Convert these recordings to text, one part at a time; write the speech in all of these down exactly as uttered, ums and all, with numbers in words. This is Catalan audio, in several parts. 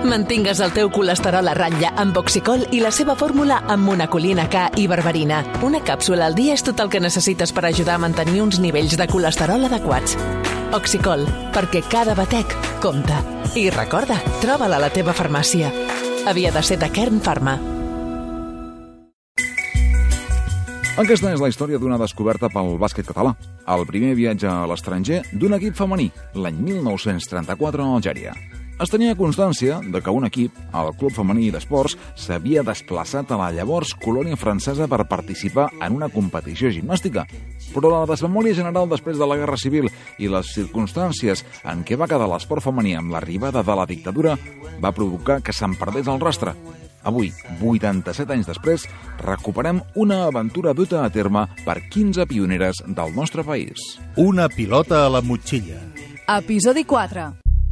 Mantingues el teu colesterol a ratlla amb Oxicol i la seva fórmula amb monacolina K i berberina. Una càpsula al dia és tot el que necessites per ajudar a mantenir uns nivells de colesterol adequats. Oxicol, perquè cada batec compta. I recorda, troba-la a la teva farmàcia. Havia de ser de Kern Pharma. Aquesta és la història d'una descoberta pel bàsquet català. El primer viatge a l'estranger d'un equip femení, l'any mil nou-cents trenta-quatre a Algèria. Es tenia constància de que un equip, el Club Femení d'Esports, s'havia desplaçat a la llavors colònia francesa per participar en una competició gimnàstica. Però la desmemòria general després de la Guerra Civil i les circumstàncies en què va quedar l'esport femení amb l'arribada de la dictadura va provocar que se'n perdés el rastre. Avui, vuitanta-set anys després, recuperem una aventura duta a terme per quinze pioneres del nostre país. Una pilota a la motxilla. Episodi quatre.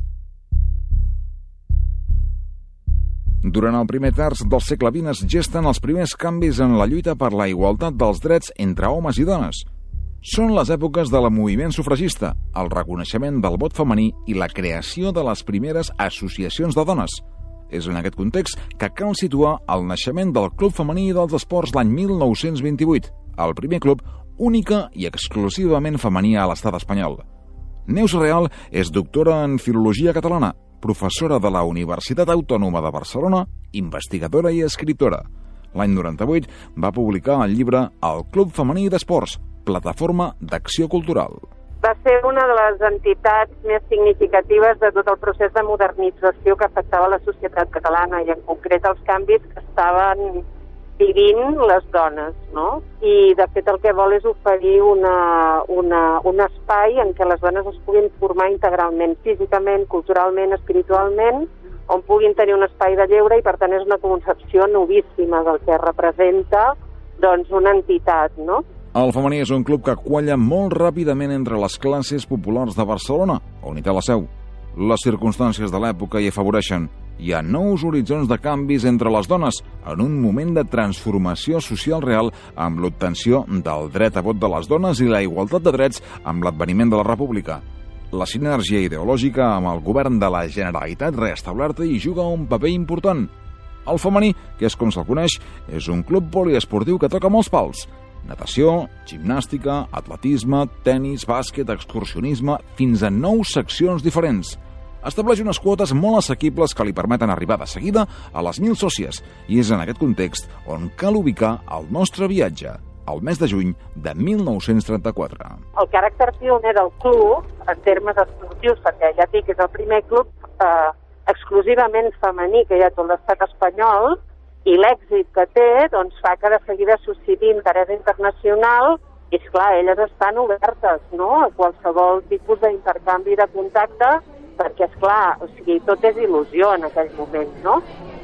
Durant el primer terç del segle vint es gesten els primers canvis en la lluita per la igualtat dels drets entre homes i dones. Són les èpoques del moviment sufragista, el reconeixement del vot femení i la creació de les primeres associacions de dones. És en aquest context que cal situar el naixement del Club Femení dels Esports l'any mil nou-cents vint-i-vuit, el primer club única i exclusivament femení a l'estat espanyol. Neus Real és doctora en Filologia Catalana, professora de la Universitat Autònoma de Barcelona, investigadora i escriptora. L'any noranta-vuit va publicar el llibre El Club Femení d'Esports, plataforma d'acció cultural. Va ser una de les entitats més significatives de tot el procés de modernització que afectava la societat catalana i en concret els canvis que estaven vivint les dones, no? I de fet el que vol és oferir una, una, un espai en què les dones es puguin formar integralment, físicament, culturalment, espiritualment, on puguin tenir un espai de lleure i per tant és una concepció novíssima del que representa doncs, una entitat, no? El femení és un club que qualla molt ràpidament entre les classes populars de Barcelona, on hi té la seu. Les circumstàncies de l'època hi afavoreixen. Hi ha nous horitzons de canvis entre les dones en un moment de transformació social real amb l'obtenció del dret a vot de les dones i la igualtat de drets amb l'adveniment de la República. La sinergia ideològica amb el govern de la Generalitat reestablerta hi juga un paper important. El femení, que és com se'l coneix, és un club poliesportiu que toca molts pals. Natació, gimnàstica, atletisme, tenis, bàsquet, excursionisme, fins a nou seccions diferents. Estableix unes quotes molt assequibles que li permeten arribar de seguida a les mil sòcies, i és en aquest context on cal ubicar el nostre viatge, el mes de juny de mil nou-cents trenta-quatre. El caràcter pioner del club, en termes esportius, perquè ja dic que és el primer club eh, exclusivament femení que hi ha a tot l'estat espanyol, i l'èxit que té doncs, fa que de seguida susciti interès internacional i, esclar, elles estan obertes, no?, a qualsevol tipus d'intercanvi de contacte perquè, esclar, o sigui, tot és il·lusió en aquell moment, no?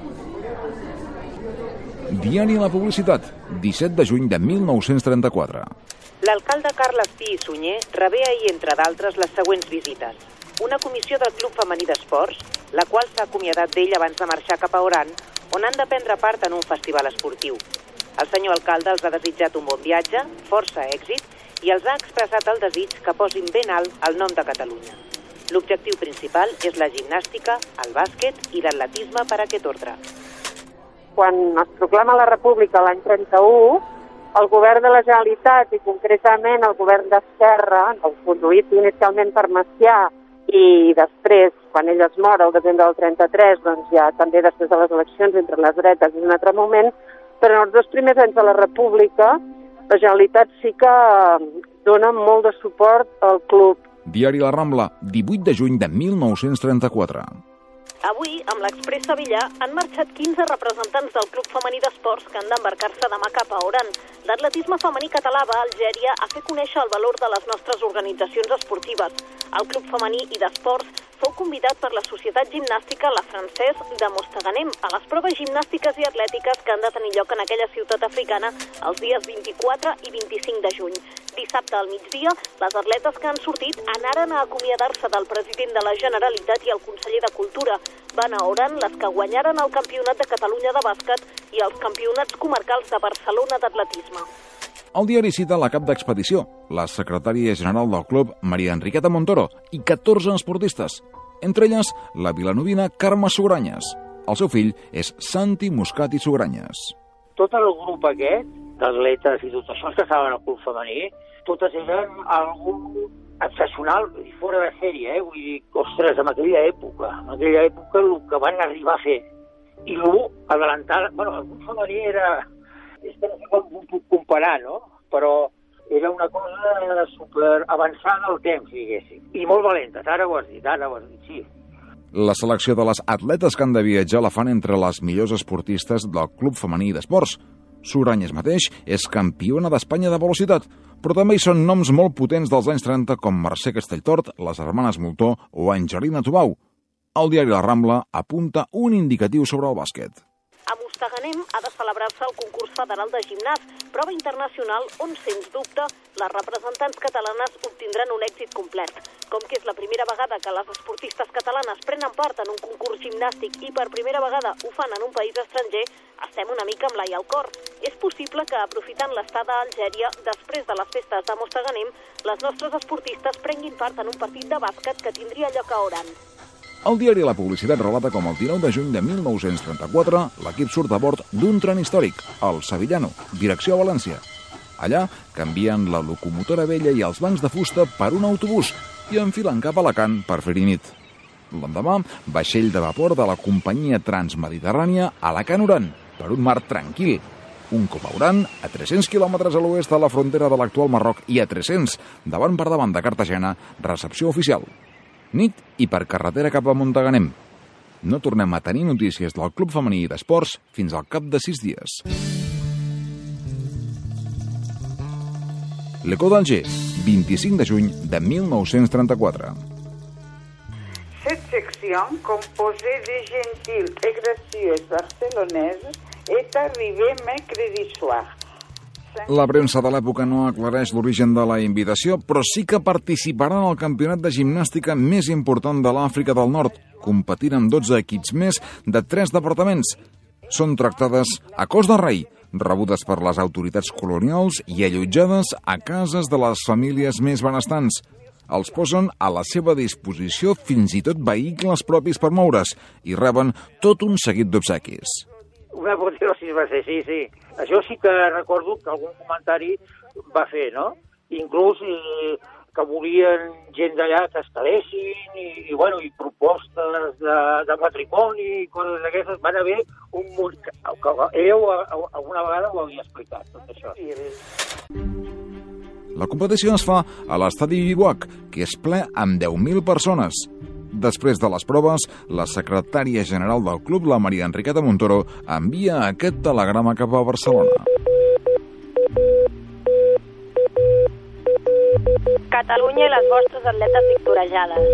Diari La Publicitat, disset de juny de mil nou-cents trenta-quatre. L'alcalde Carles Pi i Sunyer rebé ahir, entre d'altres, les següents visites. Una comissió del Club Femení d'Esports, la qual s'ha acomiadat d'ell abans de marxar cap a Oran, on han de prendre part en un festival esportiu. El senyor alcalde els ha desitjat un bon viatge, força èxit, i els ha expressat el desig que posin ben alt el nom de Catalunya. L'objectiu principal és la gimnàstica, el bàsquet i l'atletisme per aquest ordre. Quan es proclama la República l'any trenta-u, el govern de la Generalitat i concretament el govern d'Esquerra, conduït inicialment per Macià, i després, quan ell es mor el desembre del trenta-tres, doncs ja també després de les eleccions entre les dretes és un altre moment, però en els dos primers anys de la República la Generalitat sí que dona molt de suport al club. Diari La Rambla, divuit de juny de mil nou-cents trenta-quatre. Avui, amb l'Express Sevilla, han marxat quinze representants del Club Femení d'Esports que han d'embarcar-se demà cap a Oran. L'atletisme femení català va a Algèria a fer conèixer el valor de les nostres organitzacions esportives. El Club Femení i d'Esports fou convidat per la Societat Gimnàstica La Francès de Mostaganem a les proves gimnàstiques i atlètiques que han de tenir lloc en aquella ciutat africana els dies vint-i-quatre i vint-i-cinc de juny. Dissabte al migdia, les atletes que han sortit anaren a acomiadar-se del president de la Generalitat i el conseller de Cultura. Van a Oran les que guanyaren el Campionat de Catalunya de bàsquet i els campionats comarcals de Barcelona d'atletisme. El diari cita la cap d'expedició, la secretària general del club, Maria Enriqueta Montoro, i catorze esportistes. Entre elles, la vilanovina Carme Sugranyes. El seu fill és Santi Muscat i Sugranyes. Tot el grup aquest, d'atletes i tot això que estaven al club femení, totes eren algú excepcional i fora de sèrie, eh? Vull dir, ostres, en aquella època, en aquella època el que van arribar a fer. I l'u, adelantar, bueno, el grup femení era, és que no sé com ho puc comparar, no? Però era una cosa super avançada al temps, diguéssim. I molt valentes, ara ho has dit, ara ho has dit, sí. La selecció de les atletes que han de viatjar la fan entre les millors esportistes del Club Femení d'Esports. Sugranyes mateix és campiona d'Espanya de velocitat, però també hi són noms molt potents dels anys trenta com Mercè Castelltort, les germanes Moltó o Angelina Tubau. El diari La Rambla apunta un indicatiu sobre el bàsquet. A Mostaganem ha de celebrar-se el concurs federal de gimnàs, prova internacional on, sens dubte, les representants catalanes obtindran un èxit complet. Com que és la primera vegada que les esportistes catalanes prenen part en un concurs gimnàstic i per primera vegada ho fan en un país estranger, estem una mica amb l'ai al cor. És possible que, aprofitant l'estada a Algèria, després de les festes de Mostaganem, les nostres esportistes prenguin part en un partit de bàsquet que tindria lloc a Oran. El diari La Publicitat relata com el dinou de juny de mil nou-cents trenta-quatre l'equip surt a bord d'un tren històric, el Sevillano, direcció a València. Allà canvien la locomotora vella i els bancs de fusta per un autobús i enfilen cap a Alacant per fer-hi nit. L'endemà, vaixell de vapor de la companyia transmediterrània Alacant-Oran, per un mar tranquil. Un cop a Oran, a tres-cents quilòmetres a l'oest de la frontera de l'actual Marroc i a tres-cents davant per davant de Cartagena, recepció oficial. Nit i per carretera cap a Montaganem. No tornem a tenir notícies del Club Femení d'Esports fins al cap de sis dies. L'Eco d'Alger, vint-i-cinc de juny de mil nou-cents trenta-quatre. Cette section, composée de gentils et gracieuses barcelonaises, est arrivée mercredi soir. La premsa de l'època no aclareix l'origen de la invitació, però sí que participarà en el campionat de gimnàstica més important de l'Àfrica del Nord, competint amb dotze equips més de tres departaments. Són tractades a cos de rei, rebudes per les autoritats colonials i allotjades a cases de les famílies més benestants. Els posen a la seva disposició fins i tot vehicles propis per moure's i reben tot un seguit d'obsequis. Una apoteosi va ser, sí, sí. Això sí que recordo que algun comentari va fer, no? Inclús eh, que volien gent d'allà que es quedessin i, i, bueno, i propostes de, de matrimoni i coses d'aquestes. Van haver un munt... Que, que, ell alguna vegada ho havia explicat, tot això. La competició es fa a l'estadi Vivac, que és ple amb deu mil persones. Després de les proves, la secretària general del club, la Maria Enriqueta Montoro, envia aquest telegrama cap a Barcelona. Catalunya i les vostres atletes victorejades.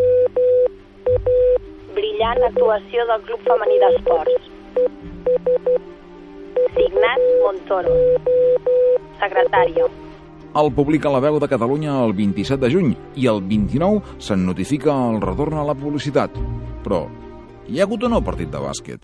Brillant actuació del Club Femení d'Esports. Signat Montoro. Secretària. El publica La Veu de Catalunya el vint-i-set de juny i el vint-i-nou se'n notifica el retorn a la publicitat. Però hi ha hagut o no partit de bàsquet?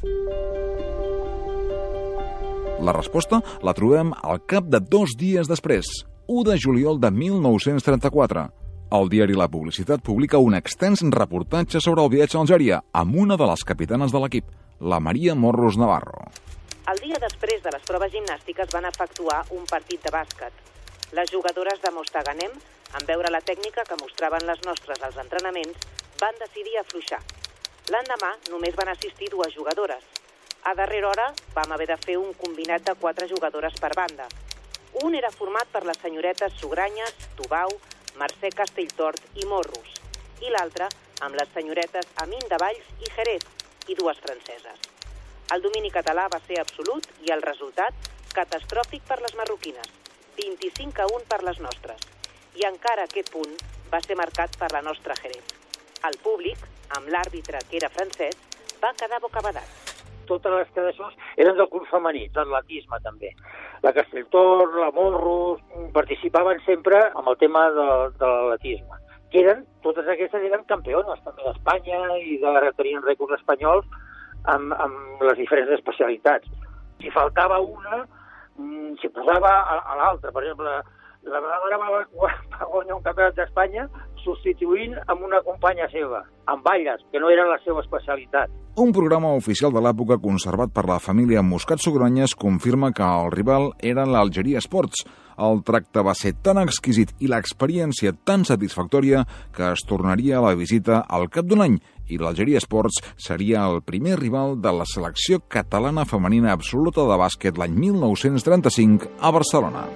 La resposta la trobem al cap de dos dies després, u de juliol de mil nou-cents trenta-quatre. El diari La Publicitat publica un extens reportatge sobre el viatge a Algèria amb una de les capitanes de l'equip, la Maria Morros Navarro. El dia després de les proves gimnàstiques van efectuar un partit de bàsquet. Les jugadores de Mostaganem, en veure la tècnica que mostraven les nostres als entrenaments, van decidir afluixar. L'endemà només van assistir dues jugadores. A darrera hora vam haver de fer un combinat de quatre jugadores per banda. Un era format per les senyoretes Sugranyes, Tubau, Mercè Castelltort i Morros, i l'altre amb les senyoretes Amin de Valls i Jerez, i dues franceses. El domini català va ser absolut i el resultat catastròfic per les marroquines. vint-i-cinc a un per les nostres. I encara aquest punt va ser marcat per la nostra Jerez. El públic, amb l'àrbitre que era francès, va quedar bocabadat. Totes les quedacions eren del club femení, d'atletisme també. La Castelltort, la Morros, participaven sempre amb el tema de, de l'atletisme. Que eren, totes aquestes eren campiones també d'Espanya i de, tenien rècords espanyols amb, amb les diferents especialitats. Si faltava una, s'hi posava a, a l'altra. Per exemple, la Nadala va, va guanyar un campionat d'Espanya substituint amb una companya seva, amb balles, que no era la seva especialitat. Un programa oficial de l'època conservat per la família Muscat-Sogranyes confirma que el rival era l'Algeria Sports. El tracte va ser tan exquisit i l'experiència tan satisfactòria que es tornaria a la visita al cap d'un any i l'Algeria Sports seria el primer rival de la selecció catalana femenina absoluta de bàsquet l'any mil nou-cents trenta-cinc a Barcelona.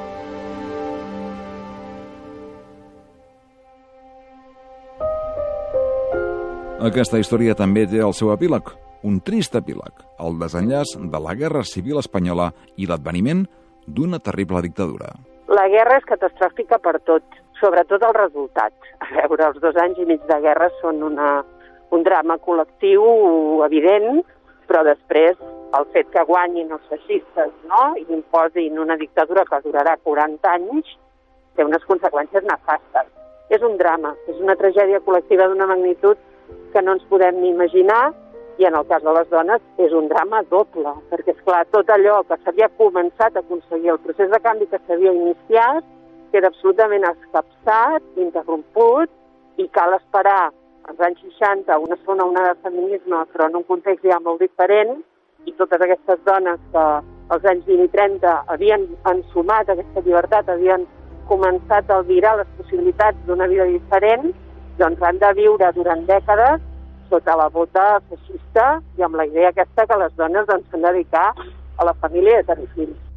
Aquesta història també té el seu epíleg, un trist epíleg, el desenllaç de la Guerra Civil Espanyola i l'adveniment d'una terrible dictadura. La guerra és catastròfica per tot, sobretot els resultats. A veure, els dos anys i mig de guerra són una, un drama col·lectiu evident, però després el fet que guanyin els feixistes, no?, i imposin una dictadura que durarà quaranta anys té unes conseqüències nefastes. És un drama, és una tragèdia col·lectiva d'una magnitud que no ens podem ni imaginar, i en el cas de les dones és un drama doble, perquè, esclar, tot allò que s'havia començat a aconseguir, el procés de canvi que s'havia iniciat, queda absolutament escapçat, interromput, i cal esperar als anys seixanta una segona onada de feminisme, però en un context ja molt diferent, i totes aquestes dones que als anys vint i trenta havien ensumat aquesta llibertat, havien començat a albirar les possibilitats d'una vida diferent, doncs han de viure durant dècades sota la bota feixista i amb la idea aquesta que les dones doncs, s'han de dedicar a la família i a tenir fills.